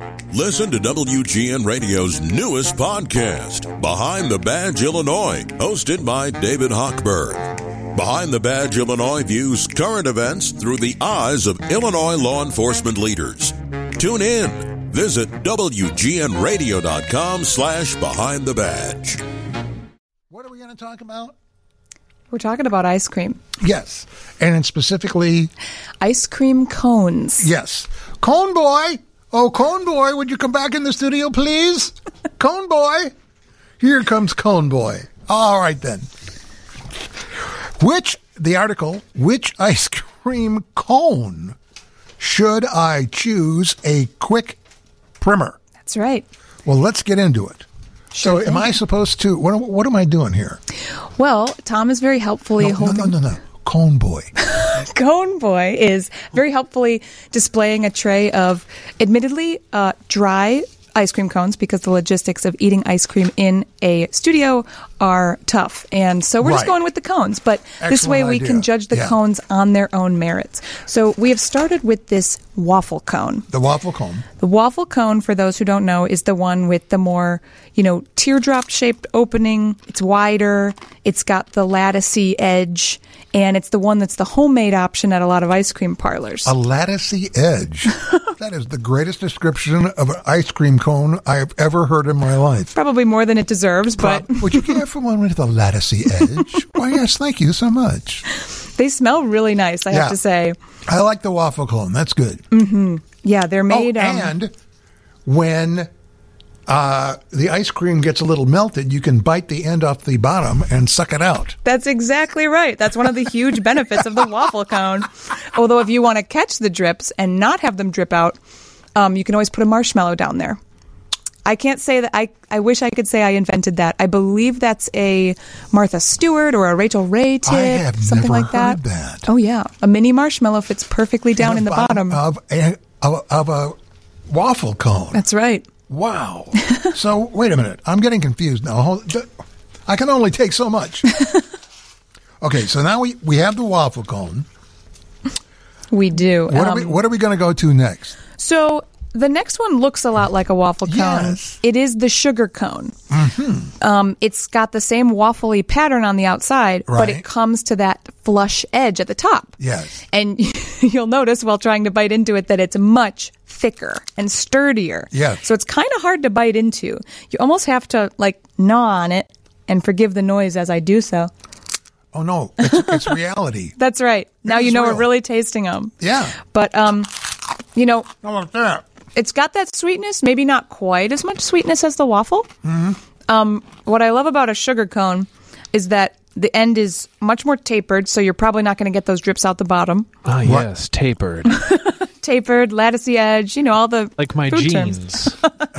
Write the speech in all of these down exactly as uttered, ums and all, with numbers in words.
Listen to W G N Radio's newest podcast, Behind the Badge Illinois, hosted by David Hochberg. Behind the Badge Illinois views current events through the eyes of Illinois law enforcement leaders. Tune in. Visit W G N radio dot com slash behind the badge. What are we going to talk about? We're talking about ice cream. Yes. And specifically... ice cream cones. Yes. Cone boy. Oh, Cone boy, would you come back in the studio, please? Cone boy. Here comes Cone boy. All right, then. Which, the article, which ice cream cone should I choose a quick primer? That's right. Well, let's get into it. Sure so thing. am I supposed to, what, what am I doing here? Well, Tom is very helpfully No, holding... no, no, no, no. Cone boy. Cone Boy is very helpfully displaying a tray of, admittedly, uh, dry ice cream cones because the logistics of eating ice cream in a studio are tough. And so we're just Right. going with the cones. But this Excellent way we idea. can judge the Yeah. cones on their own merits. So we have started with this waffle cone. The waffle cone. The waffle cone, for those who don't know, is the one with the more, you know, teardrop-shaped opening. It's wider. It's got the latticey edge. And it's the one that's the homemade option at a lot of ice cream parlors. A latticey edge. That is the greatest description of an ice cream cone I've ever heard in my life. Probably more than it deserves, but Would you care for one with a latticey edge? Why, yes, thank you so much. they smell really nice, I Yeah. have to say. I like the waffle cone. That's good. Mm-hmm. Yeah, they're made... oh, um, and when uh, the ice cream gets a little melted, you can bite the end off the bottom and suck it out. That's exactly right. That's one of the huge benefits of the waffle cone. Although if you want to catch the drips and not have them drip out, um, you can always put a marshmallow down there. I can't say that. I, I wish I could say I invented that. I believe that's a Martha Stewart or a Rachel Ray tip, I have something never like that. heard that. Oh, yeah. A mini marshmallow fits perfectly down in the bottom. Of a, of, of a waffle cone. That's right. Wow. So, wait a minute. I'm getting confused now. Hold, th- I can only take so much. Okay, so now we, we have the waffle cone. We do. What Um, are we, what are we going to go to next? So the next one looks a lot like a waffle cone. Yes. It is the sugar cone. Mm-hmm. Um, it's got the same waffly pattern on the outside, but Right. it comes to that flush edge at the top. Yes. And you'll notice while trying to bite into it that it's much thicker and sturdier. Yes. So it's kind of hard to bite into. You almost have to like gnaw on it, and forgive the noise as I do so. Oh, no. It's, it's reality. That's right. Now is you know real. we're really tasting them. Yeah. But, um, you know, How about that? it's got that sweetness, maybe not quite as much sweetness as the waffle. Mm-hmm. Um, what I love about a sugar cone is that the end is much more tapered, so you're probably not going to get those drips out the bottom. Ah, yes, tapered. Tapered, latticey edge, you know, all the Like my food terms. jeans.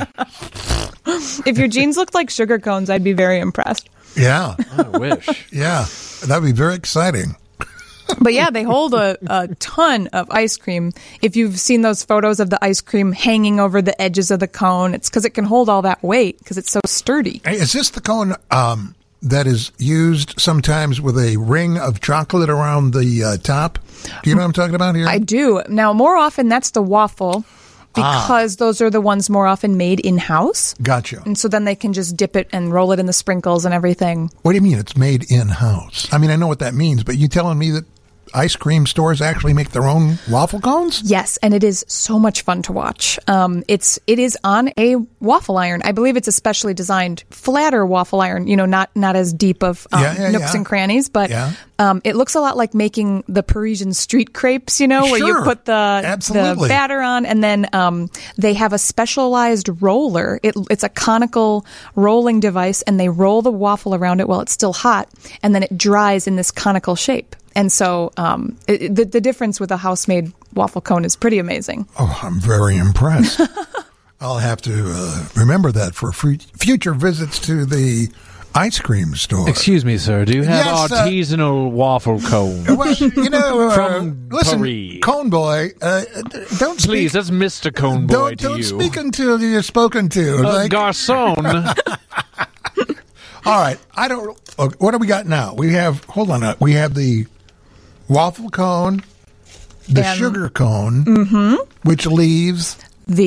If your jeans looked like sugar cones, I'd be very impressed. Yeah. I wish. Yeah. That'd be very exciting. But yeah, they hold a, a ton of ice cream. If you've seen those photos of the ice cream hanging over the edges of the cone, it's because it can hold all that weight because it's so sturdy. Hey, is this the cone um, that is used sometimes with a ring of chocolate around the uh, top? Do you know what I'm talking about here? I do. Now, more often, that's the waffle because those are the ones more often made in-house. Gotcha. And so then they can just dip it and roll it in the sprinkles and everything. What do you mean it's made in-house? I mean, I know what that means, but you telling me that ice cream stores actually make their own waffle cones? Yes, and it is so much fun to watch. Um, it's it is on a waffle iron. I believe it's a specially designed flatter waffle iron. You know, not not as deep of um, Yeah, yeah, nooks yeah. and crannies, but Yeah. um, it looks a lot like making the Parisian street crepes. You know, where you Sure. put the Absolutely. the batter on, and then um, they have a specialized roller. It, it's a conical rolling device, and they roll the waffle around it while it's still hot, and then it dries in this conical shape. And so um, it, the, the difference with a house-made waffle cone is pretty amazing. Oh, I'm very impressed. I'll have to uh, remember that for fu- future visits to the ice cream store. Excuse me, sir. Do you have Yes, uh, artisanal waffle cones? Well, you know, uh, From listen, Paris. Cone Boy, uh, don't speak. Please, that's Mister Cone Boy don't to don't you. speak until you're spoken to. Uh, like, garçon. all right, I don't. Okay, what do we got now? We have. Hold on. Uh, we have the waffle cone, the And- sugar cone, Mm-hmm. which leaves The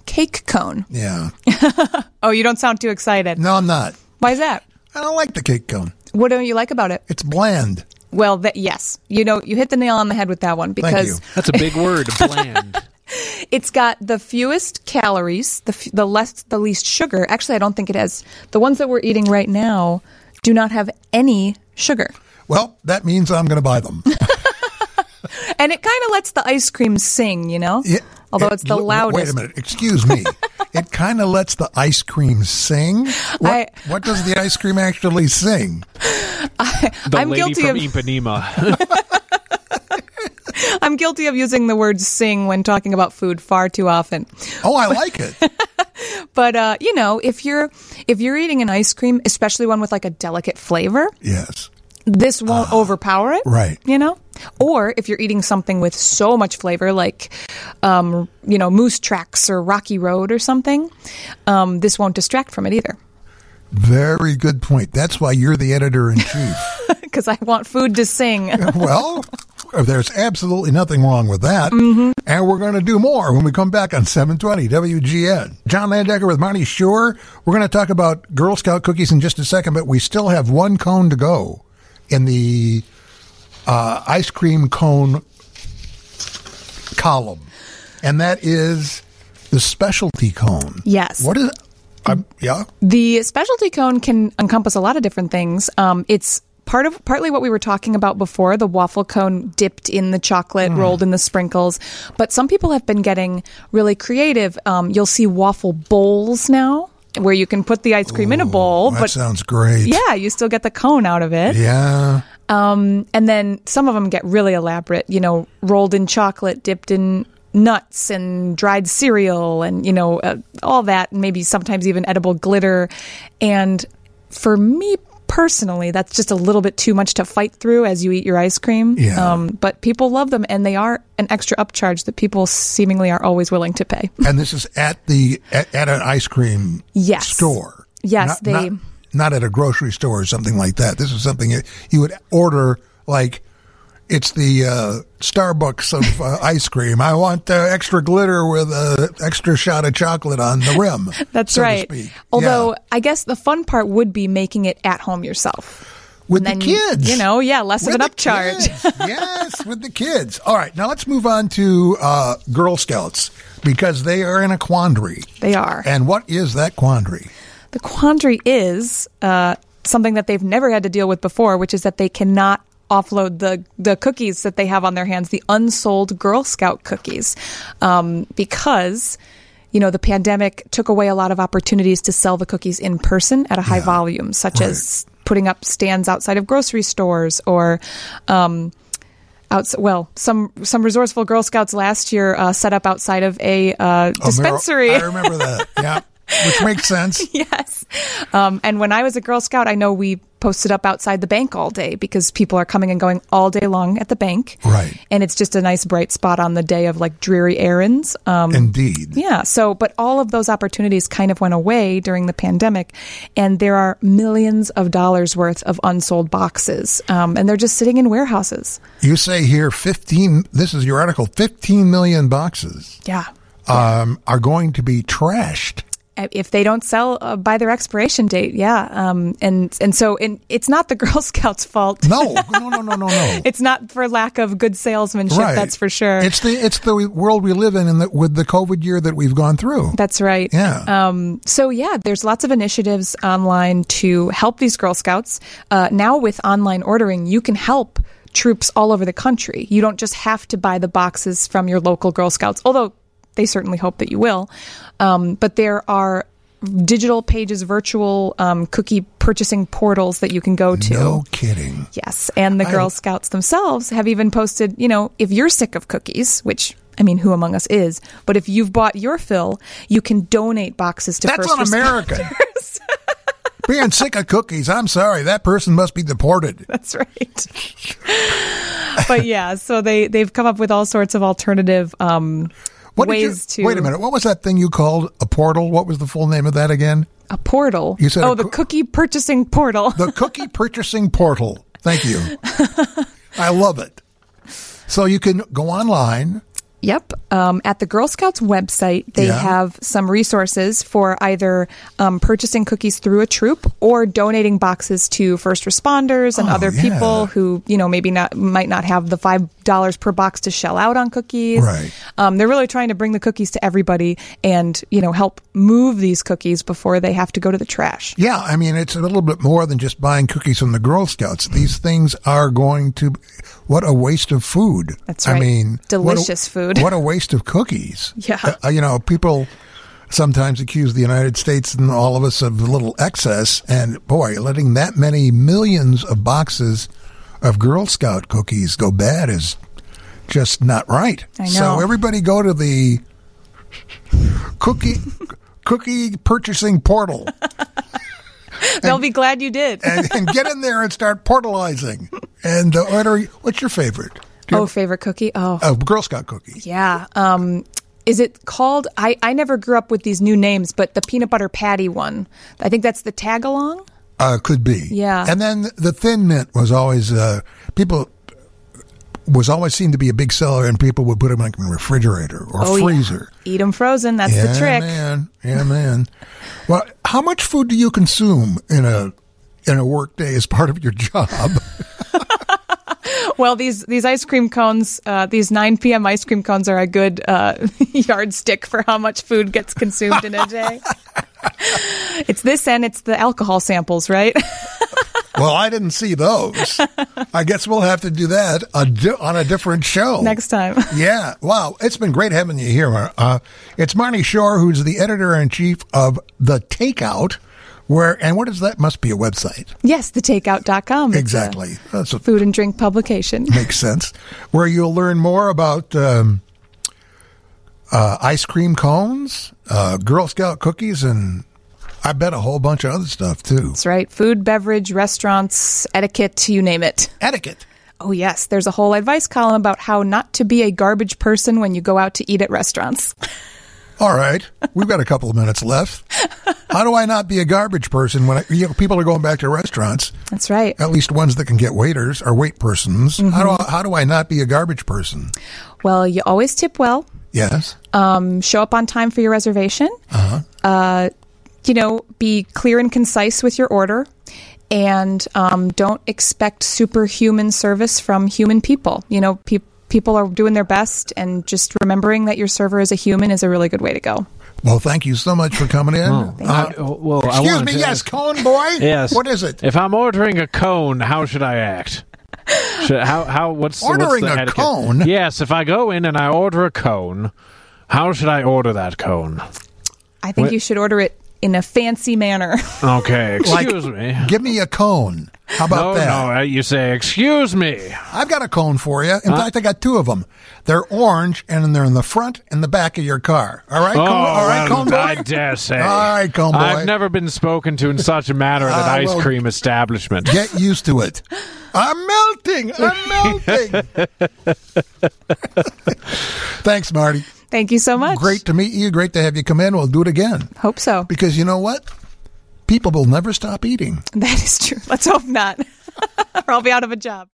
cake cone. Yeah. Oh, you don't sound too excited. No, I'm not. Why is that? I don't like the cake cone. What don't you like about it? It's bland. Well, that, yes. You know, you hit the nail on the head with that one Thank you. because That's a big word, bland. it's got the fewest calories, the f- the less, the least sugar. Actually, I don't think it has. The ones that we're eating right now do not have any sugar. Well, that means I'm going to buy them. And it kind of lets the ice cream sing, you know? It- Although it- it's the look, loudest. Wait a minute. Excuse me. It kind of lets the ice cream sing. What, I- what does the ice cream actually sing? The I'm lady guilty from of- Ipanema. I'm guilty of using the word sing when talking about food far too often. Oh, I like it. But uh, you know, if you're if you're eating an ice cream, especially one with like a delicate flavor, Yes. this won't overpower it. Right. You know? Or if you're eating something with so much flavor like um, you know, Moose Tracks or Rocky Road or something, um, this won't distract from it either. Very good point. That's why you're the editor in chief. Because I want food to sing. Well, there's absolutely nothing wrong with that. Mm-hmm. And we're going to do more when we come back on seven twenty W G N. John Landecker with Marty Shore. We're going to talk about Girl Scout cookies in just a second, but we still have one cone to go in the uh, ice cream cone column. And that is the specialty cone. Yes. What is it? Um, yeah. The specialty cone can encompass a lot of different things. Um, it's part of partly what we were talking about before, the waffle cone dipped in the chocolate, Mm. rolled in the sprinkles. But some people have been getting really creative. Um, you'll see waffle bowls now, where you can put the ice cream in a bowl, That but sounds great. yeah, you still get the cone out of it. Yeah. Um, and then some of them get really elaborate, you know, rolled in chocolate, dipped in nuts and dried cereal and, you know, uh, all that, and maybe sometimes even edible glitter. And for me personally, that's just a little bit too much to fight through as you eat your ice cream. Yeah. Um, but people love them, and they are an extra upcharge that people seemingly are always willing to pay. And this is at the at, at an ice cream Yes. store. Yes, not, they- not, not at a grocery store or something like that. This is something you, you would order like it's the uh, Starbucks of uh, ice cream. I want uh, extra glitter with an extra shot of chocolate on the rim. That's so to right. speak. Although Yeah. I guess the fun part would be making it at home yourself. With And the then, kids. You know, yeah, less With of an the upcharge. kids. Yes, with the kids. All right, now let's move on to uh, Girl Scouts because they are in a quandary. They are. And what is that quandary? The quandary is uh, something that they've never had to deal with before, which is that they cannot offload the, the cookies that they have on their hands, the unsold Girl Scout cookies, um, because, you know, the pandemic took away a lot of opportunities to sell the cookies in person at a high Yeah. volume, such Right. as putting up stands outside of grocery stores or um, outs- well, some some resourceful Girl Scouts last year uh, set up outside of a uh, Oh, dispensary. Meryl, I remember that. Yeah, which makes sense. Yes. Um, and when I was a Girl Scout, I know we posted up outside the bank all day because people are coming and going all day long at the bank. Right. And it's just a nice bright spot on the day of like dreary errands. Um, Indeed. yeah. So, but all of those opportunities kind of went away during the pandemic. And there are millions of dollars worth of unsold boxes. Um, and they're just sitting in warehouses. You say here fifteen, this is your article, fifteen million boxes Yeah. um, are going to be trashed. If they don't sell uh, by their expiration date, yeah, um, and and so and it's not the Girl Scouts' fault. No, no, no, no, no, no. It's not for lack of good salesmanship, Right. that's for sure. It's the it's the world we live in, in the, with the COVID year that we've gone through. That's right. Yeah. Um, so, yeah, there's lots of initiatives online to help these Girl Scouts. Uh, now with online ordering, you can help troops all over the country. You don't just have to buy the boxes from your local Girl Scouts, although they certainly hope that you will. Um, but there are digital pages, virtual um, cookie purchasing portals that you can go to. No kidding. Yes. And the Girl I- Scouts themselves have even posted, you know, if you're sick of cookies, which, I mean, who among us is, but if you've bought your fill, you can donate boxes to That's first un-American. responders. Being sick of cookies, I'm sorry, that person must be deported. That's right. But yeah, so they, they've come up with all sorts of alternative um, What did ways you, to... Wait a minute, what was that thing you called a portal? What was the full name of that again? A portal. You said oh, a the coo- cookie purchasing portal. The cookie purchasing portal. Thank you. I love it. So you can go online Yep. Um, at the Girl Scouts website, they Yeah. have some resources for either um, purchasing cookies through a troop or donating boxes to first responders and Oh, other yeah. people who, you know, maybe not might not have the five dollars per box to shell out on cookies. Right. Um, they're really trying to bring the cookies to everybody and, you know, help move these cookies before they have to go to the trash. Yeah, I mean, it's a little bit more than just buying cookies from the Girl Scouts. These things are going to, what a waste of food. That's I right. mean, Delicious what a, food. What a waste of cookies. Yeah. Uh, you know, people sometimes accuse the United States and all of us of a little excess. And boy, letting that many millions of boxes of Girl Scout cookies go bad is just not right. I know. So everybody go to the cookie cookie purchasing portal. They'll be glad you did. and, and get in there and start portalizing and uh, order. What's your favorite? Do you Oh, have- favorite cookie? Oh, oh, Girl Scout cookie. yeah. Um, is it called? I, I never grew up with these new names, but the peanut butter patty one. I think that's the tag along. Uh, could be. Yeah. And then the Thin Mint was always uh, people was always seemed to be a big seller, and people would put them in a refrigerator or Oh, yeah. freezer. Eat them frozen. That's yeah, the trick. man. Yeah, man. Well, how much food do you consume in a in a work day as part of your job? Well, these these ice cream cones, uh, these nine p.m. ice cream cones are a good uh, yardstick for how much food gets consumed in a day. It's this and it's the alcohol samples, right? Well, I didn't see those. I guess we'll have to do that a di- on a different show. Next time. Yeah. Wow. It's been great having you here. Uh, it's Marnie Shore, who's the editor-in-chief of The Takeout, where, and what is that? Must be a website. Yes, the takeout dot com. Exactly. That's a, Food and drink publication. makes sense. Where you'll learn more about um, uh, ice cream cones, uh, Girl Scout cookies, and I bet a whole bunch of other stuff, too. That's right. Food, beverage, restaurants, etiquette, you name it. Etiquette. Oh, yes. There's a whole advice column about how not to be a garbage person when you go out to eat at restaurants. All right. We've got a couple of minutes left. How do I not be a garbage person when I, you know, people are going back to restaurants, That's right. at least ones that can get waiters or wait persons? Mm-hmm. How, do I, how do I not be a garbage person? Well, you always tip well. Yes. Um, show up on time for your reservation. Uh-huh. Uh, you know, be clear and concise with your order. And um, don't expect superhuman service from human people. You know, pe- people are doing their best, and just remembering that your server is a human is a really good way to go. Well, thank you so much for coming in. Oh, Uh, I- well, I excuse wanted me, to yes, ask- cone boy? Yes. What is it? If I'm ordering a cone, how should I act? Should, how how what's Ordering what's the a etiquette? cone? Yes, if I go in and I order a cone, how should I order that cone? I think What? you should order it in a fancy manner. Okay, Like, excuse me. Give me a cone. How about No, that? no, uh, you say, excuse me. I've got a cone for you. In fact, I got two of them. They're orange, and they're in the front and the back of your car. All right, Oh, cone, all right, well, cone boy? I dare say. All right, cone boy. I've never been spoken to in such a manner at an Ah, ice well, cream establishment. Get used to it. I'm melting. I'm melting. Thanks, Marty. Thank you so much. Great to meet you. Great to have you come in. We'll do it again. Hope so. Because you know what? People will never stop eating. That is true. Let's hope not. Or I'll be out of a job.